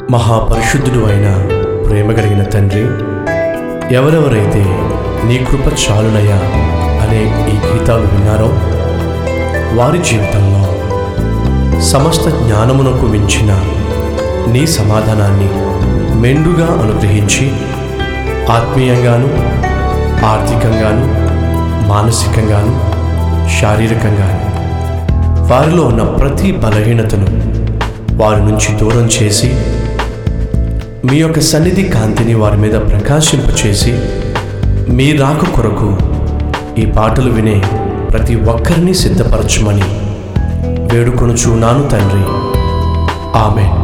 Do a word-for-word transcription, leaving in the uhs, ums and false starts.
మహాపరిశుద్ధుడు అయిన ప్రేమ కలిగిన తండ్రి, ఎవరెవరైతే నీ కృప చాలునయ్యా అనే ఈ గీతాలు విన్నారో వారి జీవితంలో సమస్త జ్ఞానమునకు మించిన నీ సమాధానాన్ని మెండుగా అనుగ్రహించి ఆత్మీయంగాను, ఆర్థికంగాను, మానసికంగాను, శారీరకంగాను వారిలో ఉన్న ప్రతి బలహీనతను వారి నుంచి దూరం చేసి మీ యొక్క సన్నిధి కాంతిని వారి మీద ప్రకాశింపచేసి మీ రాక కొరకు ఈ పాటలు వినే ప్రతి ఒక్కరిని సిద్ధపరచమని వేడుకొనుచున్నాను తండ్రి. ఆమేన్.